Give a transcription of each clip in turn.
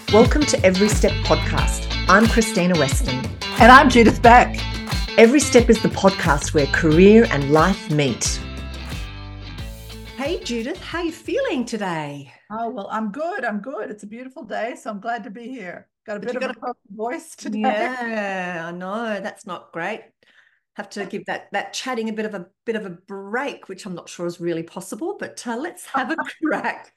Welcome to Every Step Podcast. I'm Christina Weston. And I'm Judith Beck. Every Step is the podcast where career and life meet. Hey Judith, how are you feeling today? Oh, well, I'm good. It's a beautiful day, so I'm glad to be here. Got a bit of a croaky voice today. Yeah, I know. That's not great. Have to give that chatting a bit of a break, which I'm not sure is really possible, but let's have a crack.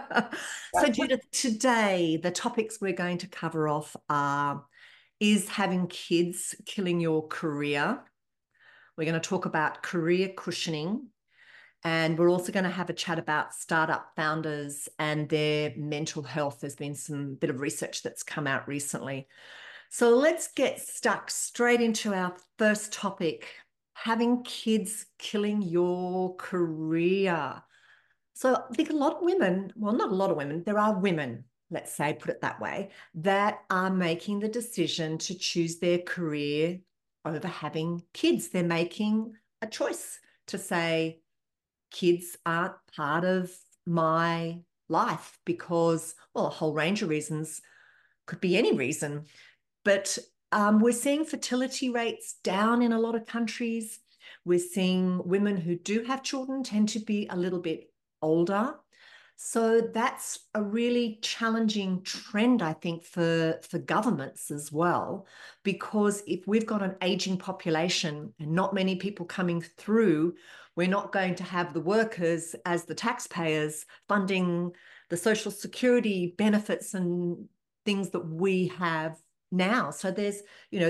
So Judith, today the topics we're going to cover off are, is having kids killing your career? We're going to talk about career cushioning, and we're also going to have a chat about startup founders and their mental health. There's been some bit of research that's come out recently. So let's get stuck straight into our first topic, having kids killing your career. So I think a lot of women, well, not a lot of women, there are women, let's say, put it that way, that are making the decision to choose their career over having kids. They're making a choice to say, kids aren't part of my life because, well, a whole range of reasons, could be any reason. But we're seeing fertility rates down in a lot of countries. We're seeing women who do have children tend to be a little bit older. So that's a really challenging trend, I think, for governments as well, because if we've got an aging population and not many people coming through, we're not going to have the workers as the taxpayers funding the social security benefits and things that we have now. So there's,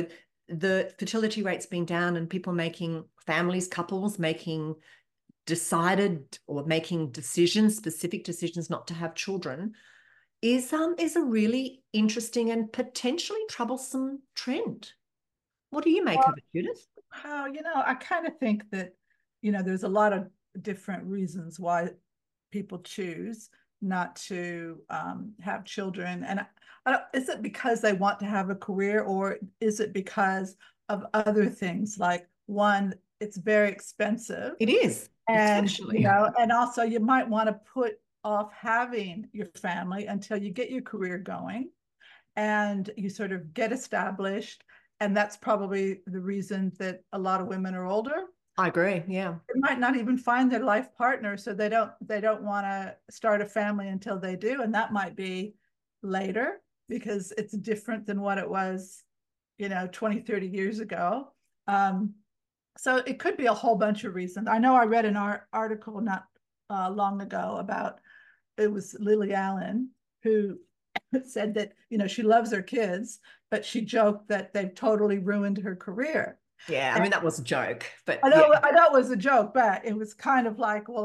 the fertility rates being down and people making couples making decided or making decisions, specific decisions not to have children is a really interesting and potentially troublesome trend. What do you make of it, Judith? How, I kind of think that, there's a lot of different reasons why people choose not to have children. And is it because they want to have a career, or is it because of other things? Like, one, it's very expensive. It is. And, Especially. and also you might want to put off having your family until you get your career going and you sort of get established. And that's probably the reason that a lot of women are older. I agree. Yeah. They might not even find their life partner, so they don't want to start a family until they do, and that might be later because it's different than what it was 20, 30 years ago. So it could be a whole bunch of reasons. I know I read an article not long ago about, it was Lily Allen, who said that she loves her kids, but she joked that they've totally ruined her career. Yeah, I mean that was a joke, but I know, yeah. I know it was a joke, but it was kind of like, well,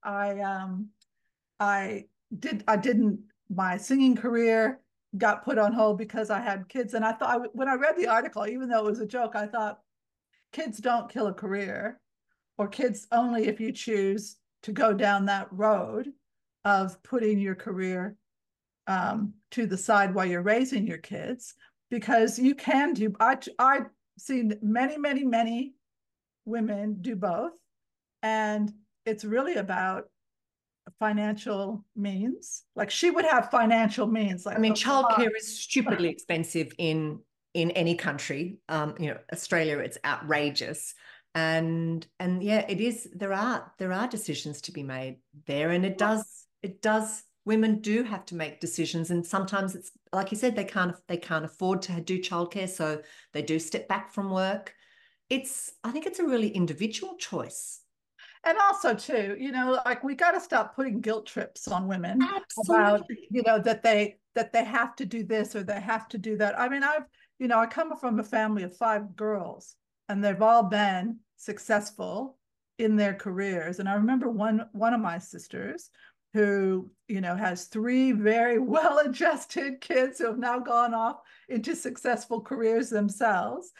I didn't, my singing career got put on hold because I had kids. And I thought, when I read the article, even though it was a joke, I thought, kids don't kill a career, or kids only if you choose to go down that road of putting your career to the side while you're raising your kids, because you can do, I've seen many women do both. And it's really about financial means. Like, she would have financial means. Like, I mean, childcare is stupidly expensive in any country. Australia, it's outrageous. And yeah, it is. There are decisions to be made there, and it does. Women do have to make decisions, and sometimes it's like you said, they can't afford to do childcare, so they do step back from work. I think it's a really individual choice. And also too, like, we got to stop putting guilt trips on women about, Absolutely. that they have to do this or they have to do that. I mean, I come from a family of 5 girls, and they've all been successful in their careers. And I remember one of my sisters who, has 3 very well-adjusted kids who have now gone off into successful careers themselves.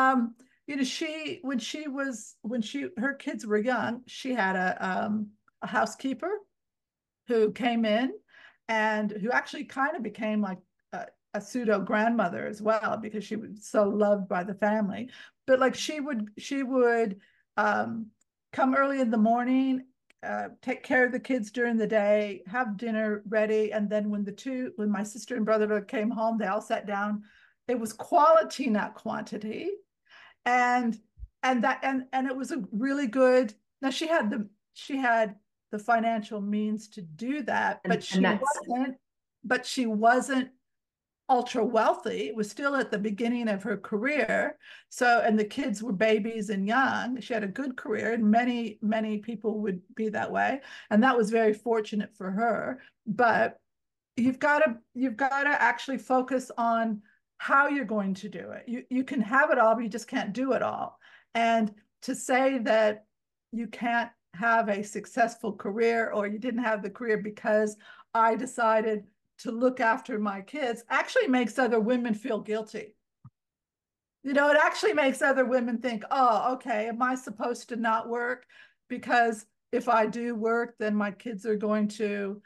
Her kids were young, she had a housekeeper who came in and who actually kind of became like a pseudo grandmother as well, because she was so loved by the family. But like, she would come early in the morning, take care of the kids during the day, have dinner ready, and then when my sister and brother came home, they all sat down. It was quality, not quantity, and and it was a really good. Now she had the financial means to do that, but And that's she wasn't ultra wealthy. It was still at the beginning of her career. So, and the kids were babies and young. She had a good career, and many people would be that way. And that was very fortunate for her. But you've got to actually focus on how you're going to do it. You can have it all, but you just can't do it all. And to say that you can't have a successful career, or you didn't have the career because I decided to look after my kids, actually makes other women feel guilty. It actually makes other women think, oh, okay, am I supposed to not work? Because if I do work, then my kids are going to.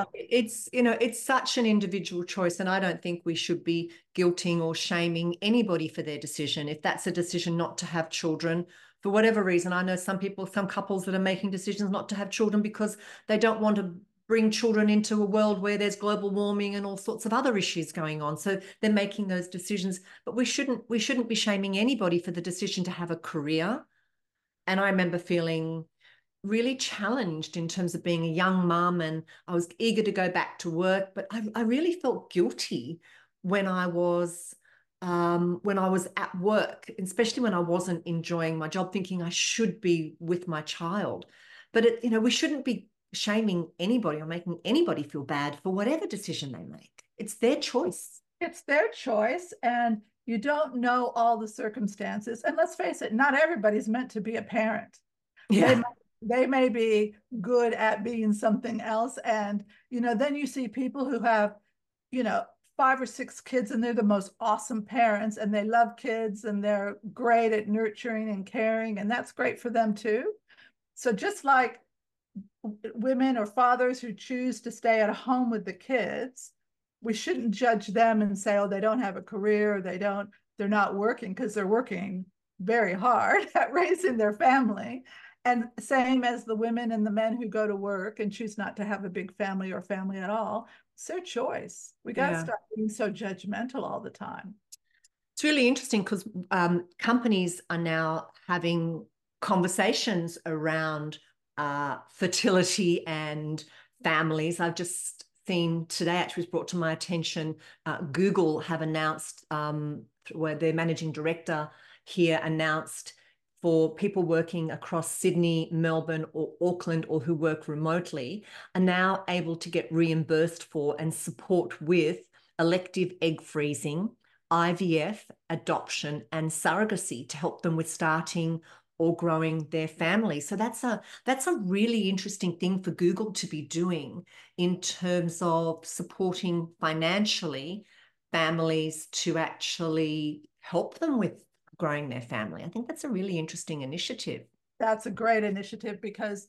It's such an individual choice, and I don't think we should be guilting or shaming anybody for their decision. If that's a decision not to have children, for whatever reason, I know some couples that are making decisions not to have children because they don't want to bring children into a world where there's global warming and all sorts of other issues going on. So they're making those decisions, but we shouldn't be shaming anybody for the decision to have a career. And I remember feeling really challenged in terms of being a young mum, and I was eager to go back to work, but I really felt guilty when I was at work, especially when I wasn't enjoying my job, thinking I should be with my child. But we shouldn't be shaming anybody or making anybody feel bad for whatever decision they make. It's their choice. It's their choice, and you don't know all the circumstances. And let's face it, not everybody's meant to be a parent. Yeah. They may be good at being something else. And, then you see people who have, 5 or 6 kids, and they're the most awesome parents, and they love kids, and they're great at nurturing and caring, and that's great for them too. So just like women or fathers who choose to stay at home with the kids, we shouldn't judge them and say, oh, they don't have a career, or they're not working, because they're working very hard at raising their family. And same as the women and the men who go to work and choose not to have a big family or family at all. It's their choice. We got to stop being so judgmental all the time. It's really interesting because companies are now having conversations around fertility and families. I've just seen today, actually was brought to my attention, Google have announced, where their managing director here announced, for people working across Sydney, Melbourne, or Auckland, or who work remotely, are now able to get reimbursed for and support with elective egg freezing, IVF, adoption, and surrogacy to help them with starting or growing their family. So that's a really interesting thing for Google to be doing in terms of supporting financially families to actually help them with growing their family. I think that's a really interesting initiative. That's a great initiative, because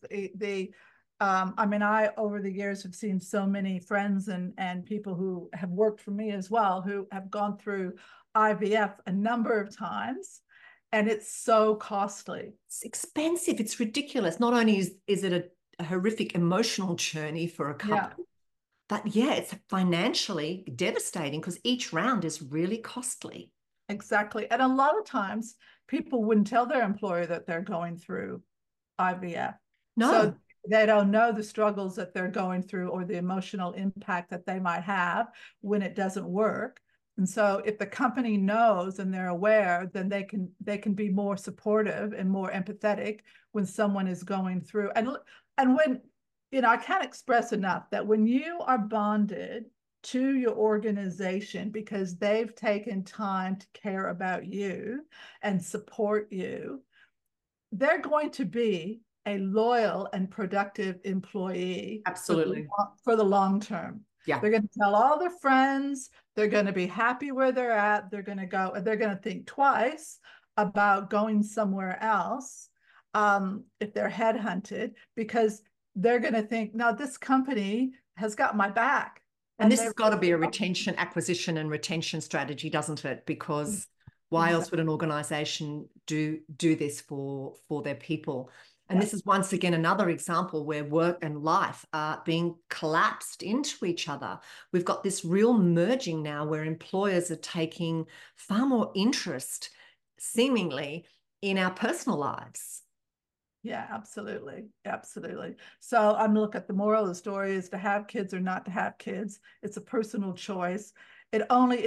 I over the years have seen so many friends and people who have worked for me as well, who have gone through IVF a number of times, and it's so costly. It's expensive. It's ridiculous. Not only is it a horrific emotional journey for a couple, but it's financially devastating because each round is really costly. Exactly. And a lot of times people wouldn't tell their employer that they're going through IVF. No. So they don't know the struggles that they're going through, or the emotional impact that they might have when it doesn't work. And so if the company knows and they're aware, then they can be more supportive and more empathetic when someone is going through. And when, I can't express enough that when you are bonded to your organization because they've taken time to care about you and support you, they're going to be a loyal and productive employee. Absolutely. For the long term. Yeah. They're going to tell all their friends, they're going to be happy where they're at, they're going to think twice about going somewhere else if they're headhunted, because they're going to think, now this company has got my back. And this has got to be a acquisition and retention strategy, doesn't it? Because why else would an organization do this for their people? And this is once again another example where work and life are being collapsed into each other. We've got this real merging now where employers are taking far more interest, seemingly, in our personal lives. Yeah, absolutely. Absolutely. So I'm look at the moral of the story is to have kids or not to have kids. It's a personal choice. It only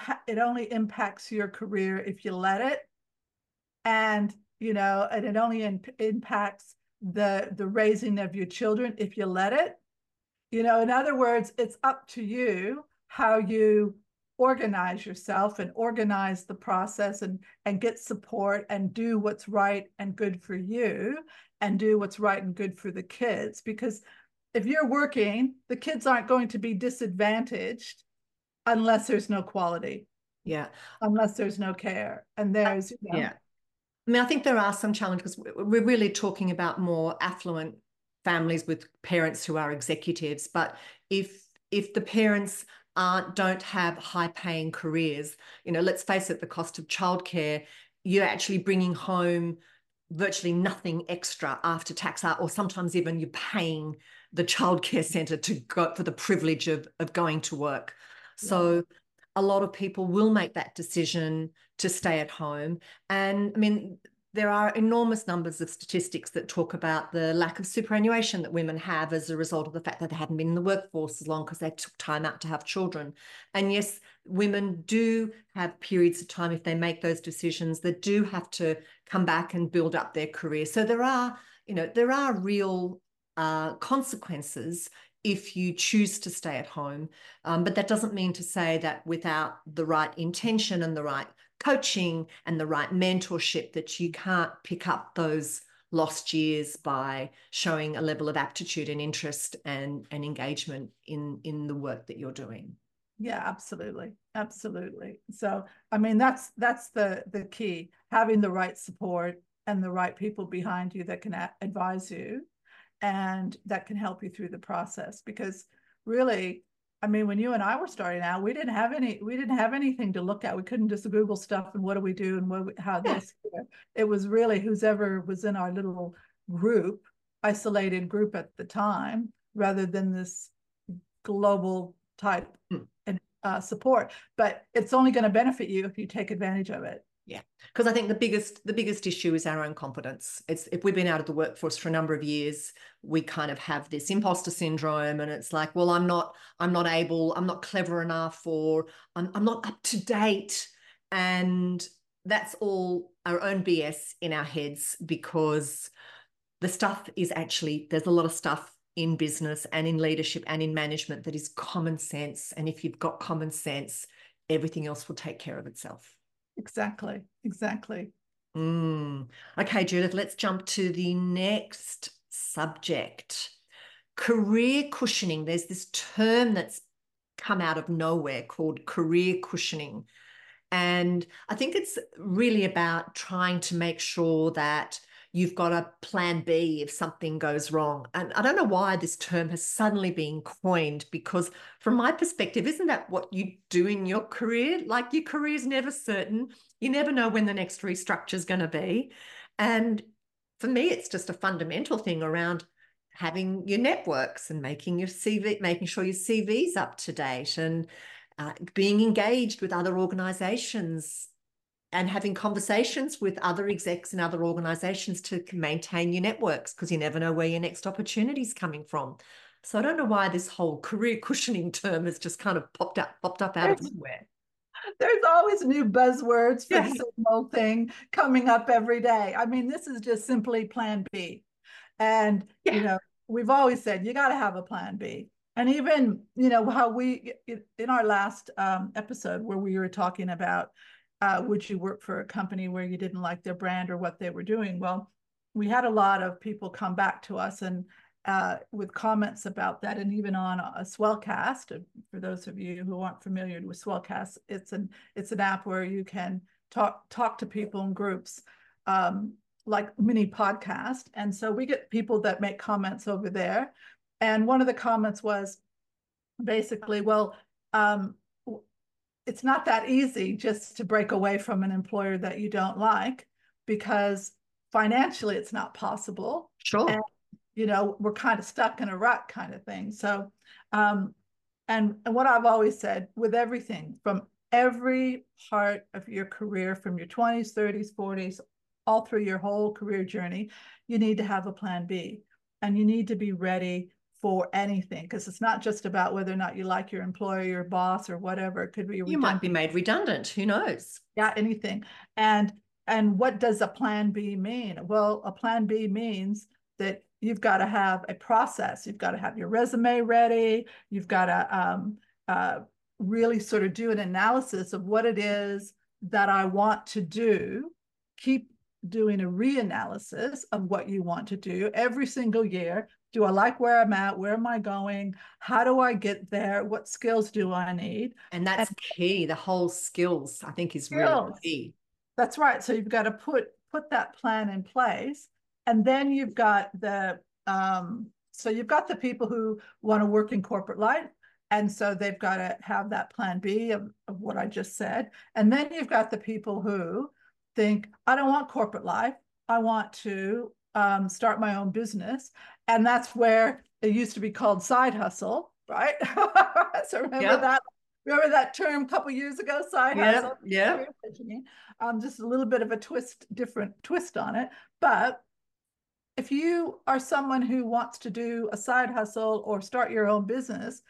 impacts your career if you let it. And and it only impacts the raising of your children if you let it. In other words, it's up to you how you organize yourself and organize the process and get support and do what's right and good for you and do what's right and good for the kids. Because if you're working, the kids aren't going to be disadvantaged unless there's no quality. Yeah. Unless there's no care. And there's, yeah. I mean, I think there are some challenges. We're really talking about more affluent families with parents who are executives. But if the parents don't have high-paying careers, let's face it, the cost of childcare, you're actually bringing home virtually nothing extra after tax, or sometimes even you're paying the childcare centre to go for the privilege of going to work. So a lot of people will make that decision to stay at home. And I mean, there are enormous numbers of statistics that talk about the lack of superannuation that women have as a result of the fact that they haven't been in the workforce as long because they took time out to have children. And yes, women do have periods of time if they make those decisions that do have to come back and build up their career. So there are real consequences if you choose to stay at home. But that doesn't mean to say that without the right intention and the right coaching and the right mentorship that you can't pick up those lost years by showing a level of aptitude and interest and engagement in the work that you're doing. Yeah, absolutely. Absolutely. So, I mean, that's the key, having the right support and the right people behind you that can advise you and that can help you through the process. Because really, I mean, when you and I were starting out, we didn't have anything to look at. We couldn't just Google stuff and what do we do and how this. It was really whoever was in our little group, isolated group at the time, rather than this global type support. But it's only going to benefit you if you take advantage of it. Yeah, because I think the biggest issue is our own confidence. It's if we've been out of the workforce for a number of years, we kind of have this imposter syndrome, and it's like, well, I'm not able, I'm not clever enough, or I'm not up to date, and that's all our own BS in our heads, because the stuff is actually, there's a lot of stuff in business and in leadership and in management that is common sense, and if you've got common sense, everything else will take care of itself. Exactly. Okay, Judith, let's jump to the next subject. Career cushioning. There's this term that's come out of nowhere called career cushioning. And I think it's really about trying to make sure that you've got a plan B if something goes wrong. And I don't know why this term has suddenly been coined, because from my perspective, isn't that what you do in your career? Like, your career is never certain. You never know when the next restructure is going to be. And for me, it's just a fundamental thing around having your networks and making sure your CV's up to date, and being engaged with other organizations and having conversations with other execs in other organizations to maintain your networks, because you never know where your next opportunity is coming from. So I don't know why this whole career cushioning term has just kind of popped up out of nowhere. There's always new buzzwords for the same old thing coming up every day. I mean, this is just simply plan B. And, we've always said you got to have a plan B. And even, how we, in our last episode where we were talking about, would you work for a company where you didn't like their brand or what they were doing? Well, we had a lot of people come back to us and with comments about that, and even on a Swellcast. For those of you who aren't familiar with Swellcast, it's an app where you can talk to people in groups, like mini podcast. And so we get people that make comments over there. And one of the comments was basically, well, it's not that easy just to break away from an employer that you don't like, because financially it's not possible. And, Sure. we're kind of stuck in a rut kind of thing. So, and what I've always said with everything from every part of your career, from your 20s, 30s, 40s, all through your whole career journey, you need to have a plan B, and you need to be ready for anything, because it's not just about whether or not you like your employer, your boss, or whatever. It could be You might be redundant. made redundant. Who knows? Yeah, anything. And what does a plan B mean? Well, a plan B means that you've got to have a process. You've got to have your resume ready. You've got to really sort of do an analysis of what it is that I want to do. Keep doing a reanalysis of what you want to do every single year. Do I like where I'm at? Where am I going? How do I get there? What skills do I need? And And that's key. The whole skills, I think, is really skills. key. That's right. So you've got to put that plan in place, and then you've got the people who want to work in corporate life, and so they've got to have that plan B of what I just said. And then you've got the people who think, I don't want corporate life. I want to start my own business, and that's where it used to be called side hustle, right? So Yep. remember that term a couple of years ago, side hustle? Yep. Yep. Just a little bit of a different twist on it. But if you are someone who wants to do a side hustle or start your own business,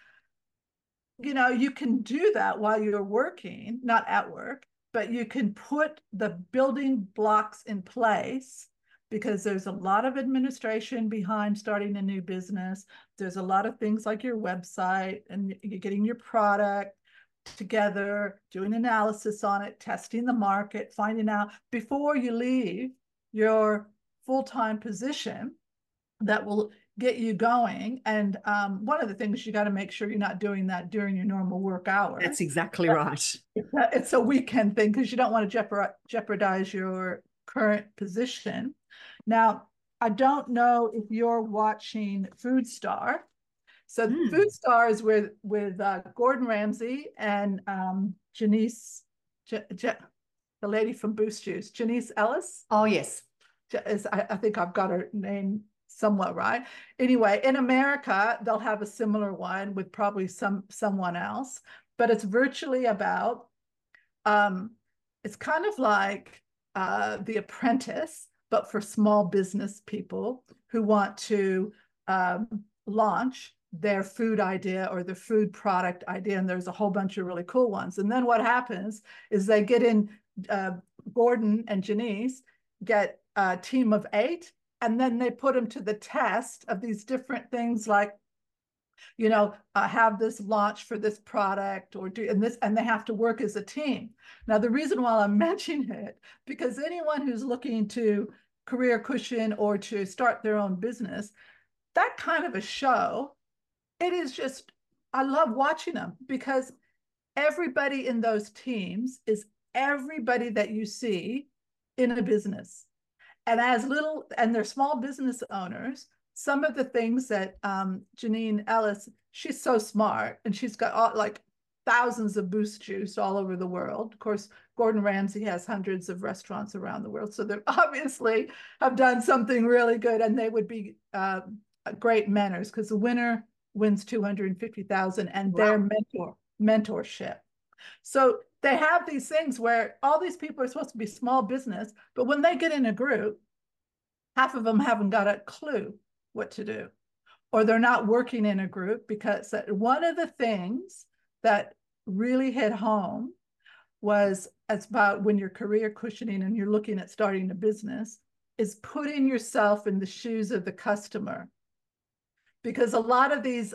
you can do that while you're working, not at work, but you can put the building blocks in place, because there's a lot of administration behind starting a new business. There's a lot of things like your website, and you're getting your product together, doing analysis on it, testing the market, finding out before you leave your full-time position that will get you going. And one of the things, you got to make sure you're not doing that during your normal work That's hours. exactly right. It's a weekend thing, because you don't want to jeopardize your current position. Now, I don't know if you're watching Food Star. So Mm. Food Star is with Gordon Ramsay and Janice, the lady from Boost Juice, Janice Ellis. Oh, yes. I think I've got her name somewhat right. Anyway, in America, they'll have a similar one with probably someone else, but it's virtually about, it's kind of like The Apprentice, but for small business people who want to launch their food idea or the food product idea. And there's a whole bunch of really cool ones. And then what happens is they get in, Gordon and Janice get a team of 8, and then they put them to the test of these different things, like, have this launch for this product, or do and this, and they have to work as a team. Now, the reason why I'm mentioning it, because anyone who's looking to career cushion or to start their own business, that kind of a show, it is just, I love watching them, because everybody in those teams is everybody that you see in a business. And they're small business owners. Some of the things that Janine Ellis, she's so smart, and she's got like thousands of Boost Juice all over the world. Of course, Gordon Ramsay has hundreds of restaurants around the world, so they obviously have done something really good, and they would be great mentors, because the winner wins 250,000 and their Wow. mentorship. So they have these things where all these people are supposed to be small business, but when they get in a group, half of them haven't got a clue what to do, or they're not working in a group. Because one of the things that really hit home was, it's about when you're career cushioning and you're looking at starting a business, is putting yourself in the shoes of the customer. Because a lot of these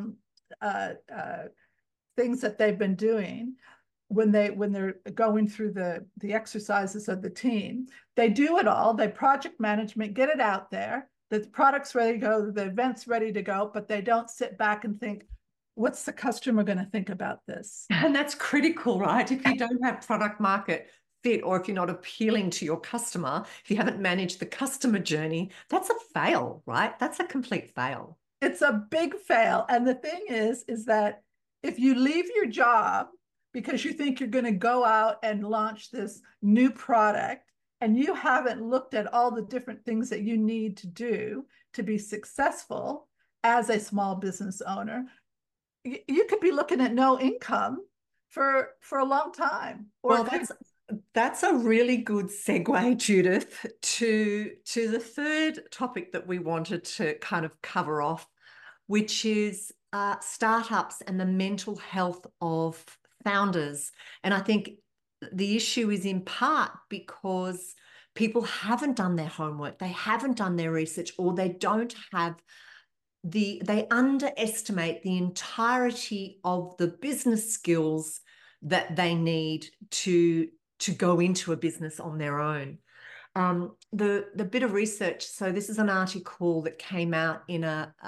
things that they've been doing, when they're going through the exercises of the team, they do it all. They project management, get it out there. The product's ready to go, the event's ready to go, but they don't sit back and think, what's the customer going to think about this? And that's critical, right? If you don't have product market fit, or if you're not appealing to your customer, if you haven't managed the customer journey, that's a fail, right? That's a complete fail. It's a big fail. And the thing is that if you leave your job because you think you're going to go out and launch this new product, and you haven't looked at all the different things that you need to do to be successful as a small business owner, you could be looking at no income for a long time. Well, that's a really good segue, Judith, to the third topic that we wanted to kind of cover off, which is startups and the mental health of founders. And I think the issue is in part because people haven't done their homework, they haven't done their research, or they don't have they underestimate the entirety of the business skills that they need to go into a business on their own. The bit of research. So this is an article that came out in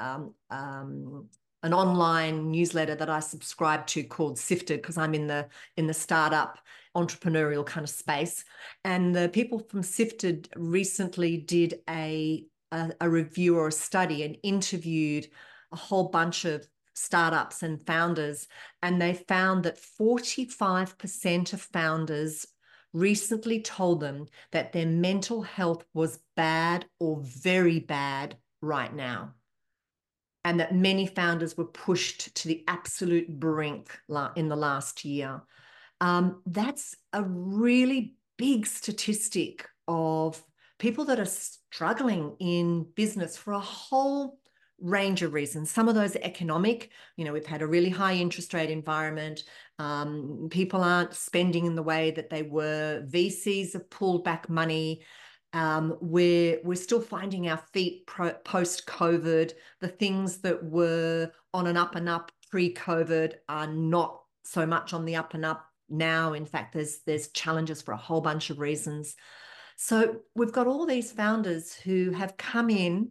an online newsletter that I subscribe to called Sifted, because I'm in the startup entrepreneurial kind of space. And the people from Sifted recently did a review or a study and interviewed a whole bunch of startups and founders, and they found that 45% of founders recently told them that their mental health was bad or very bad right now, and that many founders were pushed to the absolute brink in the last year. That's a really big statistic of people that are struggling in business for a whole range of reasons. Some of those are economic. We've had a really high interest rate environment. People aren't spending in the way that they were. VCs have pulled back money. We're still finding our feet post-COVID. The things that were on an up and up pre-COVID are not so much on the up and up now. In fact, there's challenges for a whole bunch of reasons. So we've got all these founders who have come in,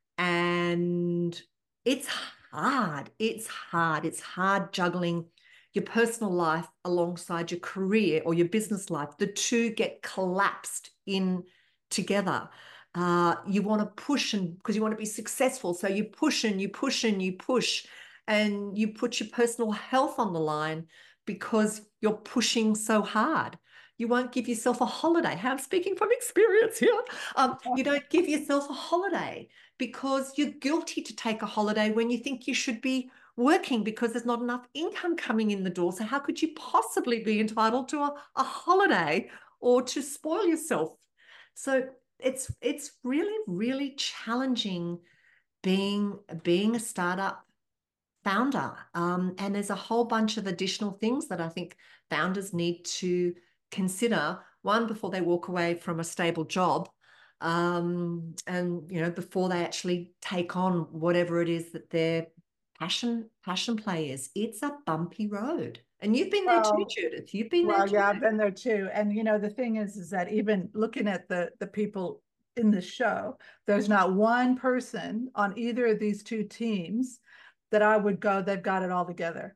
and it's hard. It's hard juggling your personal life alongside your career or your business life. The two get collapsed in together. You want to push, and because you want to be successful, so you push and you push and you push, and you put your personal health on the line because you're pushing so hard. You won't give yourself a holiday. I'm speaking from experience here. You don't give yourself a holiday because you're guilty to take a holiday when you think you should be working because there's not enough income coming in the door. So how could you possibly be entitled to a holiday or to spoil yourself? So it's really, really challenging being a startup founder. And there's a whole bunch of additional things that I think founders need to consider, one, before they walk away from a stable job, and before they actually take on whatever it is that their passion play is. It's a bumpy road. And you've been there too, Judith. You've been there too. Yeah, I've been there too. And the thing is that even looking at the people in the show, there's not one person on either of these two teams that I would go, they've got it all together.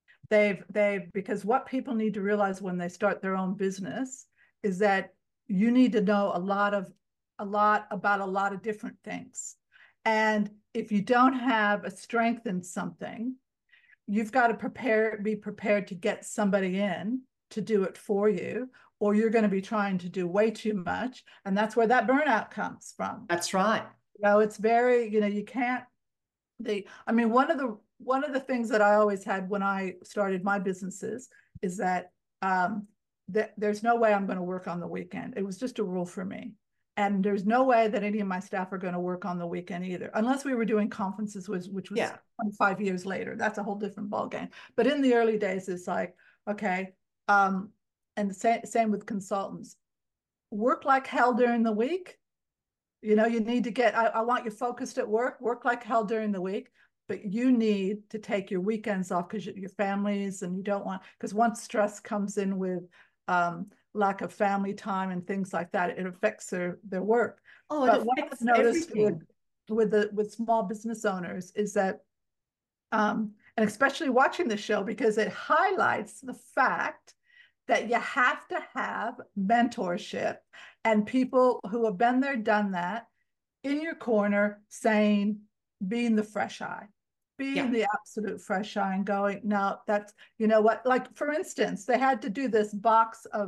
Because what people need to realize when they start their own business is that you need to know a lot about a lot of different things. And if you don't have a strength in something, you've got to be prepared to get somebody in to do it for you, or you're going to be trying to do way too much. And that's where that burnout comes from. That's right. It's very, you can't, one of the things that I always had when I started my businesses is that there's no way I'm going to work on the weekend. It was just a rule for me. And there's no way that any of my staff are going to work on the weekend either, unless we were doing conferences, which was 25 years later. That's a whole different ballgame. But in the early days, it's like, okay. And the same with consultants. Work like hell during the week. You need to I want you focused at work like hell during the week, but you need to take your weekends off because your families, and you don't want, because once stress comes in with lack of family time and things like that, it affects their work. Oh, but what I've noticed with small business owners is that, and especially watching the show, because it highlights the fact that you have to have mentorship and people who have been there, done that, in your corner, saying, being the fresh eye, being the absolute fresh eye, and going, no, that's, what, like, for instance, they had to do this box of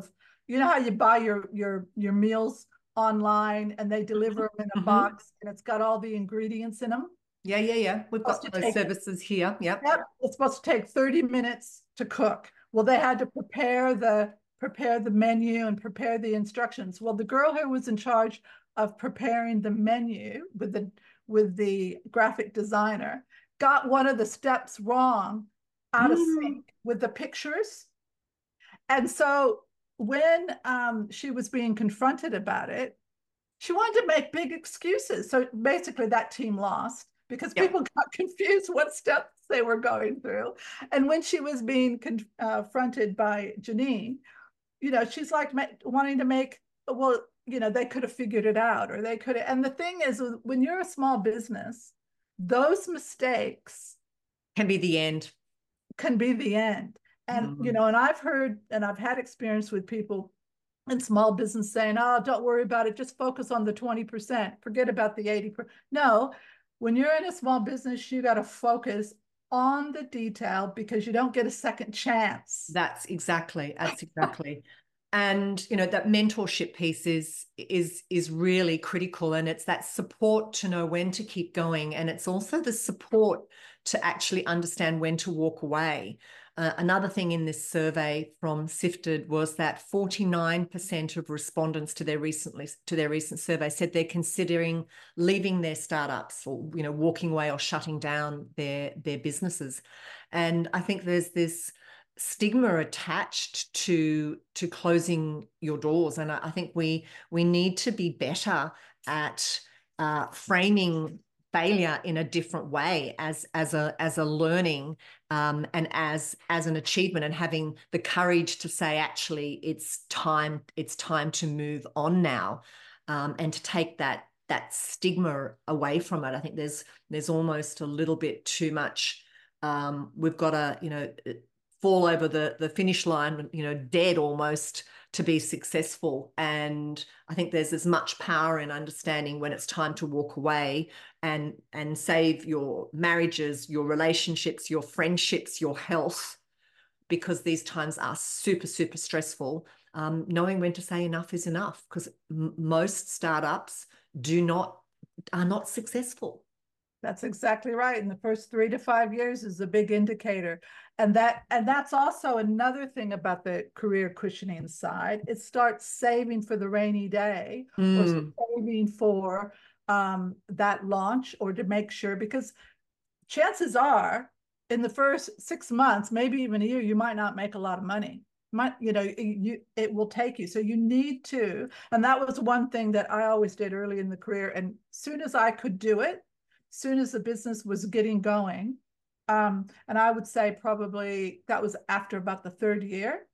you know how you buy your meals online and they deliver them in a Mm-hmm. box and it's got all the ingredients in them? Yeah, yeah, yeah. We've Supposed got to those take, services here. Yep. yep, it's supposed to take 30 minutes to cook. Well, they had to prepare the menu and prepare the instructions. Well, the girl who was in charge of preparing the menu with the graphic designer got one of the steps wrong, out of Mm. sync with the pictures. And so when she was being confronted about it, she wanted to make big excuses. So basically, that team lost because Yep. people got confused what steps they were going through. And when she was being confronted by Janine, she's like wanting to make, well, they could have figured it out or they could have. And the thing is, when you're a small business, those mistakes Can be the end. can be the end. And, Mm. and I've heard and I've had experience with people in small business saying, oh, don't worry about it. Just focus on the 20%. Forget about the 80%. No, when you're in a small business, you got to focus on the detail because you don't get a second chance. That's exactly. And that mentorship piece is really critical, and it's that support to know when to keep going, and it's also the support to actually understand when to walk away. Another thing in this survey from Sifted was that 49% of respondents to their recent survey said they're considering leaving their startups or walking away or shutting down their businesses. And I think there's this stigma attached to closing your doors, and I think we need to be better at framing failure in a different way as a learning, and as an achievement, and having the courage to say, actually, it's time to move on now, and to take that stigma away from it. I think there's almost a little bit too much. We've got to fall over the finish line, dead almost, to be successful. And I think there's as much power in understanding when it's time to walk away and save your marriages, your relationships, your friendships, your health, because these times are super, super stressful. Knowing when to say enough is enough, because most startups are not successful. That's exactly right. And the first 3 to 5 years is a big indicator. And that's also another thing about the career cushioning side. It starts saving for the rainy day, or saving for that launch, or to make sure, because chances are in the first 6 months, maybe even a year, you might not make a lot of money. It will take you. So you need to, and that was one thing that I always did early in the career. And soon as I could do it, soon as the business was getting going, and I would say probably that was after about the third year,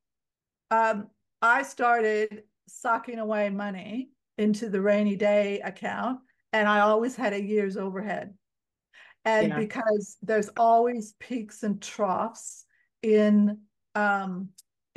I started socking away money into the rainy day account, and I always had a year's overhead. And Yeah. because there's always peaks and troughs in um,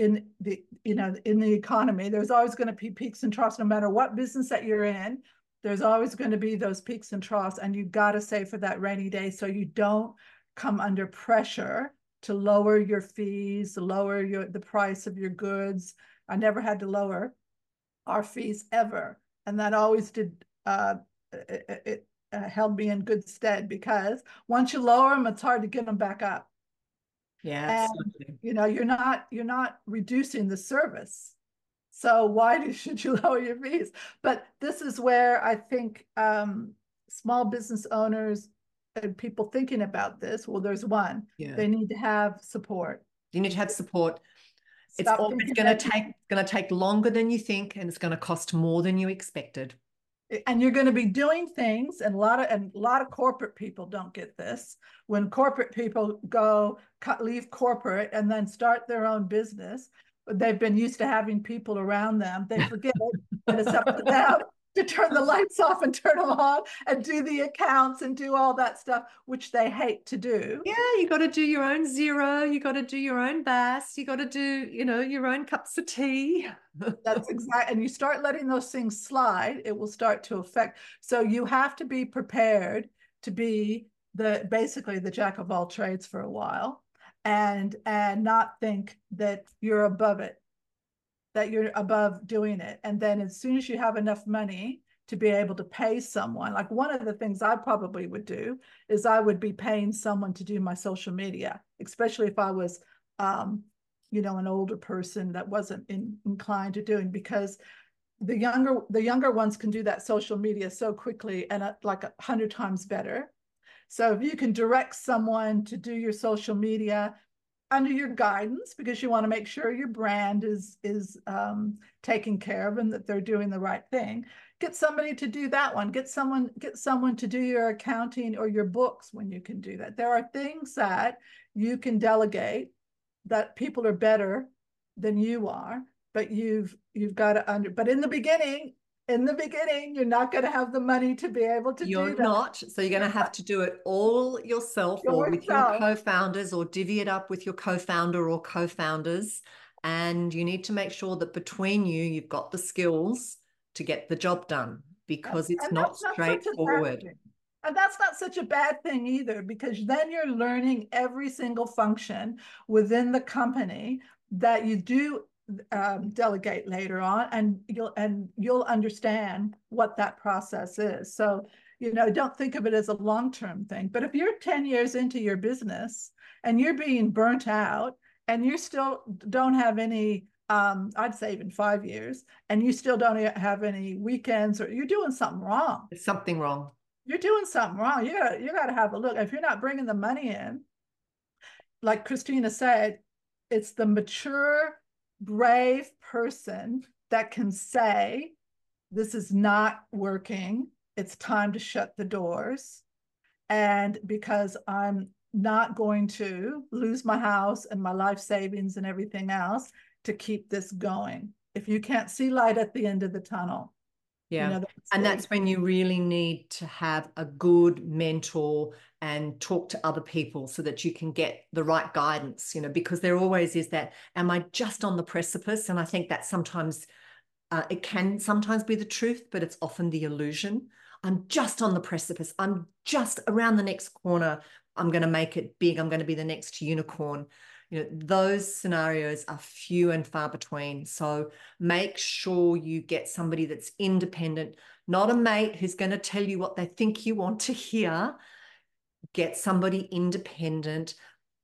in the economy, there's always going to be peaks and troughs no matter what business that you're in. There's always going to be those peaks and troughs, and you got to save for that rainy day so you don't come under pressure to lower your fees, to lower the price of your goods. I never had to lower our fees ever, and that always did it held me in good stead, because once you lower them, it's hard to get them back up. Yeah, And absolutely. you're not reducing the service. So should you lower your fees? But this is where I think small business owners and people thinking about this, well, there's one, Yeah. they need to have support. You need to have support. It's Stop always thinking going to that take longer than you think, and it's going to cost more than you expected. and you're going to be doing things, and a lot of corporate people don't get this. When corporate people leave corporate and then start their own business, they've been used to having people around them, they forget it, and it's up to them to turn the lights off and turn them on and do the accounts and do all that stuff, which they hate to do. Yeah, you got to do your own Zero. You got to do your own Bass. You got to do, your own cups of tea. That's exactly, and you start letting those things slide, it will start to affect. So you have to be prepared to be basically the jack of all trades for a while, and not think that you're above it. that you're above doing it. And then as soon as you have enough money to be able to pay someone, like one of the things I probably would do is I would be paying someone to do my social media, especially if I was, an older person that wasn't inclined to doing, because the younger ones can do that social media so quickly and like 100 times better. So if you can direct someone to do your social media under your guidance, because you want to make sure your brand is taken care of and that they're doing the right thing, get somebody to do that one. Get someone to do your accounting or your books when you can do that. There are things that you can delegate that people are better than you are, but you've got to but in the beginning, you're not going to have the money to be able to do You're that not. So you're going to have to do it all yourself or with your yourself. co-founders, or divvy it up with your co-founder or co-founders. And you need to make sure that between you, you've got the skills to get the job done, because it's And not that's not such a bad straightforward. thing. And that's not such a bad thing either, because then you're learning every single function within the company that you do delegate later on, and you'll understand what that process is. So, don't think of it as a long-term thing. But if you're 10 years into your business and you're being burnt out and you still don't have any, I'd say even 5 years, and you still don't have any weekends, or you're doing something wrong. There's something wrong. You're doing something wrong. You gotta have a look. If you're not bringing the money in, like Christina said, it's the mature, brave person that can say, this is not working. It's time to shut the doors. And because I'm not going to lose my house and my life savings and everything else to keep this going. If you can't see light at the end of the tunnel, Yeah. And that's when you really need to have a good mentor and talk to other people so that you can get the right guidance, because there always is that, am I just on the precipice? And I think that sometimes it can sometimes be the truth, but it's often the illusion. I'm just on the precipice. I'm just around the next corner. I'm going to make it big. I'm going to be the next unicorn. Those scenarios are few and far between. So make sure you get somebody that's independent, not a mate who's going to tell you what they think you want to hear. Get somebody independent.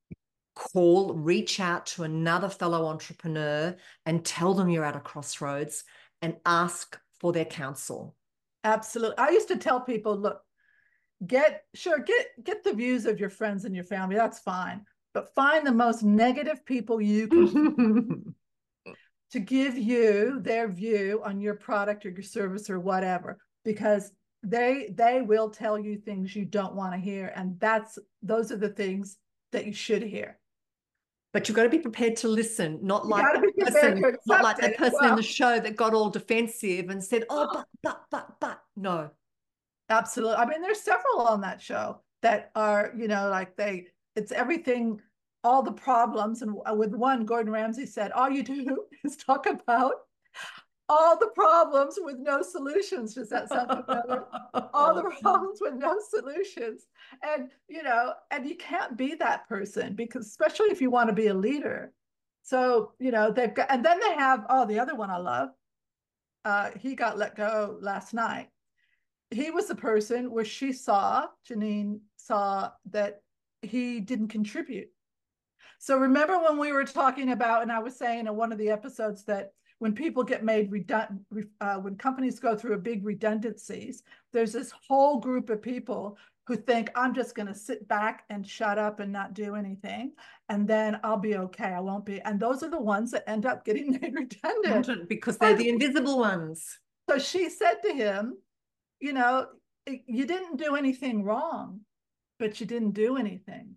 Reach out to another fellow entrepreneur and tell them you're at a crossroads and ask for their counsel. Absolutely. I used to tell people, look, get the views of your friends and your family. That's fine. But find the most negative people you can to give you their view on your product or your service or whatever, because they will tell you things you don't want to hear. And those are the things that you should hear. But you've got to be prepared to listen, not You like got to be prepared to not like accept that it as person in well. the show that got all defensive and said, "Oh, but." No. Absolutely. I mean, there's several on that show that are, like it's everything, all the problems. And with one, Gordon Ramsay said, all you do is talk about all the problems with no solutions. Does that sound familiar? All the problems with no solutions. And, and you can't be that person, because especially if you want to be a leader. So, they've got, and then they have, the other one I love. He got let go last night. He was the person where Janine saw that he didn't contribute. So remember when we were talking about, and I was saying in one of the episodes that when people get made redundant, when companies go through a big redundancies, there's this whole group of people who think, I'm just going to sit back and shut up and not do anything, and then I'll be okay. I won't be. And those are the ones that end up getting made redundant. Because they're the invisible ones. So she said to him, you didn't do anything wrong, but you didn't do anything.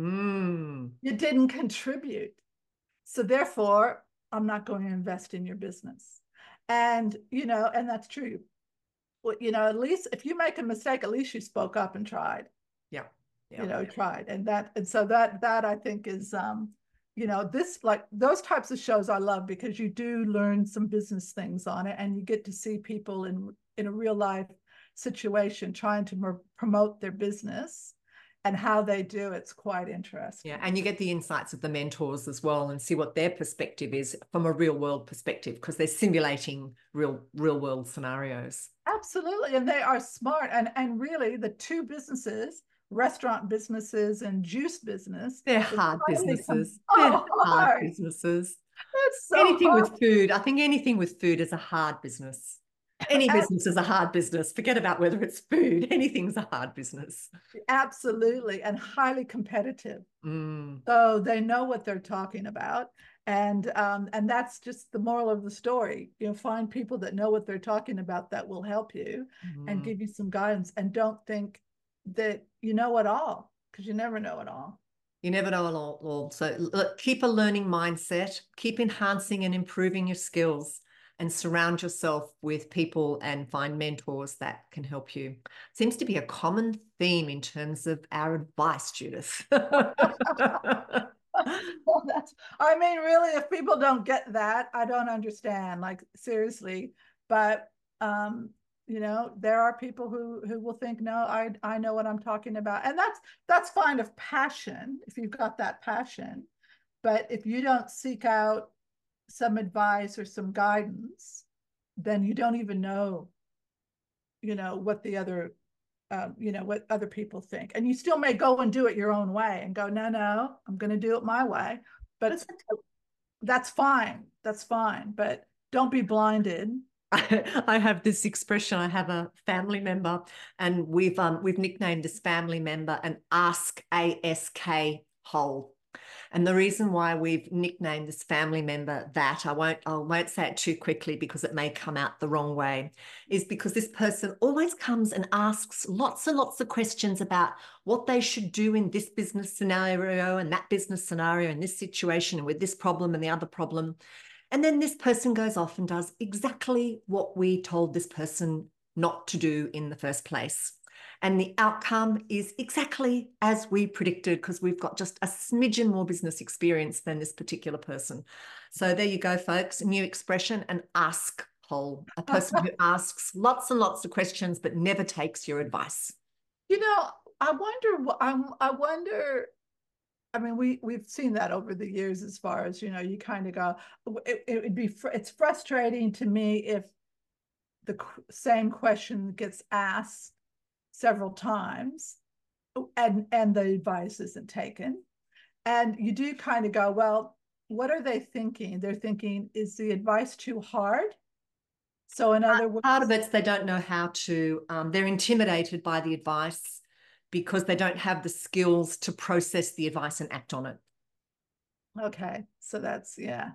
You didn't contribute. So therefore, I'm not going to invest in your business. And, and that's true. Well, at least if you make a mistake, at least you spoke up and tried. Yeah. Tried. And so that I think is, this, like those types of shows I love, because you do learn some business things on it, and you get to see people in a real life situation trying to promote their business, and how they do it's quite Yeah, interesting. and you get the insights of the mentors as well and see what their perspective is from a real world perspective because they're simulating real world scenarios. Absolutely, and they are smart. And really, the two businesses, restaurant businesses and juice business, They're is hard highly businesses. They're so hard hard. businesses. It's so Anything hard. with food, I think anything with food is a hard business. Any business is a hard business. Forget about whether it's food. Anything's a hard business. Absolutely, and highly competitive. Mm. So they know what they're talking about. And that's just the moral of the story. You know, find people that know what they're talking about that will help you and Mm. give you some guidance. And don't think that you know it all, because you never know it all. You never know all. So look, keep a learning mindset, keep enhancing and improving your skills, and surround yourself with people and find mentors that can help you. Seems to be a common theme in terms of our advice, Judith. Well, I mean, really, if people don't get that, I don't understand, like seriously. But you know, there are people who will think, no, I know what I'm talking about. And that's fine of passion, if you've got that passion. But if you don't seek out some advice or some guidance, then you don't even know, you know, what the other you know, what other people think. And you still may go and do it your own way and go, no, no, I'm going to do it my way. But that's fine. That's fine. But don't be blinded. I have this expression. I have a family member, and we've nicknamed this family member an Ask ASK hole. And the reason why we've nicknamed this family member that, I won't say it too quickly because it may come out the wrong way, is because this person always comes and asks lots and lots of questions about what they should do in this business scenario and that business scenario and this situation and with this problem and the other problem. And then this person goes off and does exactly what we told this person not to do in the first place. And the outcome is exactly as we predicted because we've got just a smidgen more business experience than this particular person. So there you go, folks. A new expression, an ask hole, a person who asks lots and lots of questions but never takes your advice. You know, I wonder. I wonder. I mean, we've seen that over the years. As far as you know, you kind of go. It would be. It's frustrating to me if the same question gets asked several times and the advice isn't taken. And you do kind of go, well, what are they thinking? They're thinking, is the advice too hard? So in other words, Part of it's they don't know how to, they're intimidated by the advice because they don't have the skills to process the advice and act on it. okay, so that's yeah.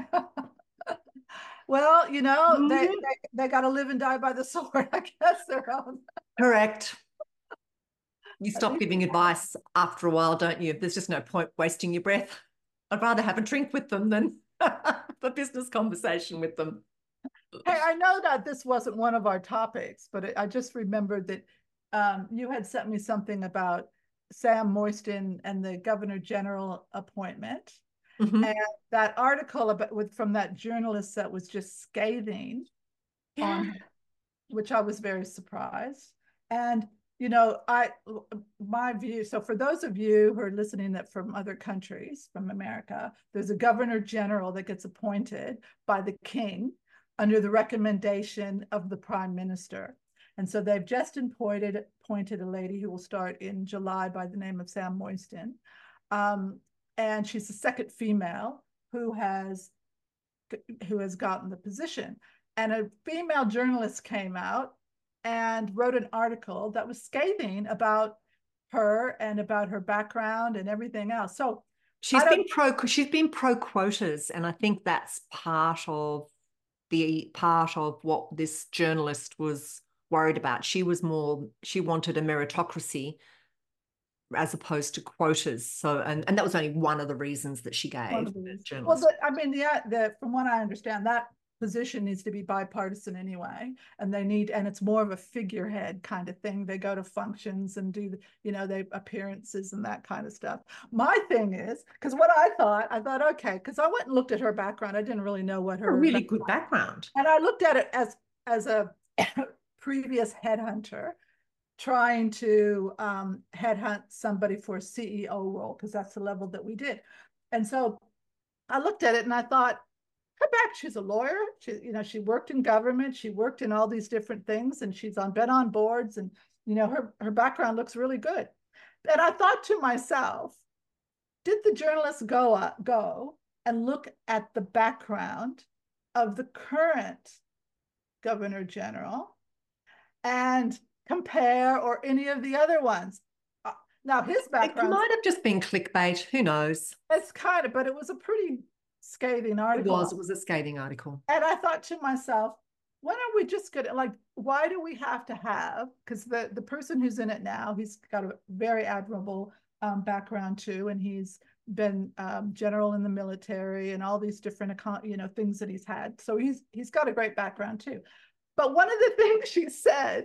Well, you know, they got to live and die by the sword, I guess their own. Correct. You At stop least, giving advice after a while, don't you? There's just no point wasting your breath. I'd rather have a drink with them than a business conversation with them. hey, I know that this wasn't one of our topics, but I just remembered that you had sent me something about Sam Moiston and the Governor General appointment. And Mm-hmm. that article from that journalist that was just scathing Yeah. on him, which I was very surprised. And you know, my view. So for those of you who are listening that from other countries, from America, there's a governor general that gets appointed by the king under the recommendation of the prime minister. And so they've just appointed a lady who will start in July by the name of Sam Moiston. And she's the second female who has gotten the position. And a female journalist came out and wrote an article that was scathing about her and about her background and everything else. So She's been pro quotas, and I think that's part of what this journalist was worried about. She wanted a meritocracy as opposed to quotas. So, and that was only one of the reasons that she gave the well, journalist. I mean, from what I understand, that position needs to be bipartisan anyway, and it's more of a figurehead kind of thing. They go to functions and do, you know, they appearances and that kind of stuff. My thing is, because what I thought, okay, because I went and looked at her background. I didn't really know what A her really good background. and I looked at it as a previous headhunter. trying to headhunt somebody for a CEO role, because that's the level that we did. And so I looked at it and I thought, her back, she's a lawyer. She worked in government. She worked in all these different things, and been on boards, and her background looks really good. And I thought to myself, did the journalist go and look at the background of the current Governor General and compare, or any of the other ones? Now his background, it might have just been clickbait. Who knows? It's kind of, but it was a pretty scathing article. It was a scathing article. And I thought to myself, why don't we just get it? Like, why do we have to have, because the person who's in it now, he's got a very admirable background too, and he's been general in the military and all these different things that he's had. So he's got a great background too. But one of the things she said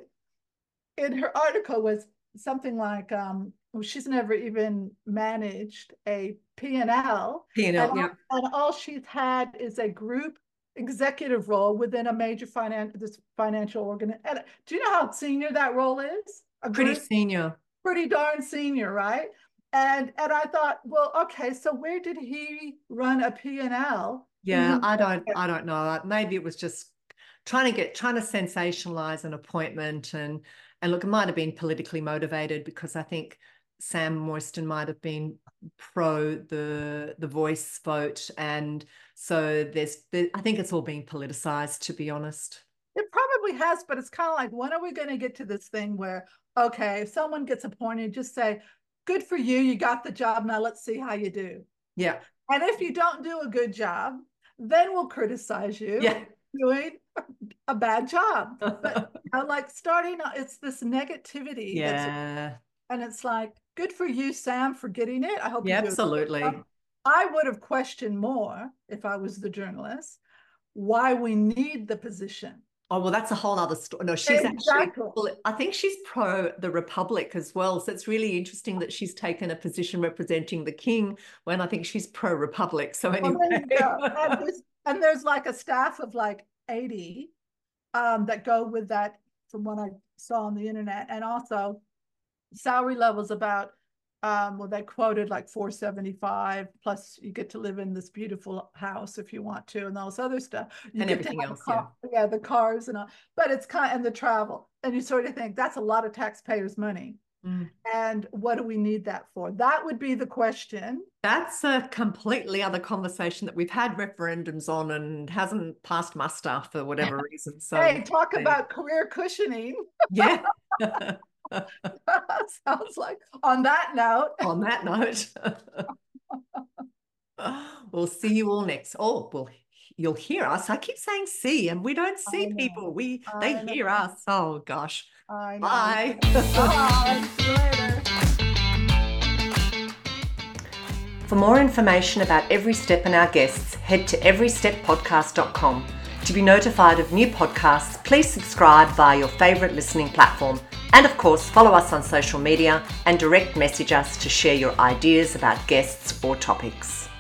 in her article was something like, she's never even managed a P&L. P&L, yeah. And all she's had is a group executive role within a major financial organization. And do you know how senior that role is? Pretty senior. Pretty darn senior, right? And I thought, well, okay, so where did he run a P&L? Yeah, I don't know. Maybe it was just trying to sensationalize an appointment, and look, it might have been politically motivated, because I think Sam Moyston might have been pro the Voice vote, and so I think it's all being politicized, to be honest. It probably has, but it's kind of like, when are we going to get to this thing where, okay, if someone gets appointed, just say, good for you, you got the job, now let's see how you do. Yeah. And if you don't do a good job, then we'll criticize you doing a bad job. But like starting, it's this negativity. Yeah. And it's like, good for you, Sam, for getting it. I hope you do. Absolutely. I would have questioned more, if I was the journalist, why we need the position. Oh, well, that's a whole other story. No, she's actually, I think she's pro the Republic as well. So it's really interesting that she's taken a position representing the King, when I think she's pro Republic. So anyway. And there's like a staff of like 80 that go with that, from what I saw on the internet. And also salary levels about, they quoted like $475, plus you get to live in this beautiful house if you want to, and all this other stuff. And everything else, the cars and all. But it's and the travel. And you sort of think, that's a lot of taxpayers' money. And what do we need that for? That would be the question. That's a completely other conversation that we've had referendums on and hasn't passed muster for whatever reason. So hey, talk about career cushioning. Yeah. Sounds like, on that note. On that note. We'll see you all next. Oh, well, you'll hear us. I keep saying see, and we don't see people. They hear us. Oh gosh. I know. Bye. Bye. See you later. For more information about Every Step and our guests, head to everysteppodcast.com. To be notified of new podcasts, please subscribe via your favourite listening platform. And of course, follow us on social media and direct message us to share your ideas about guests or topics.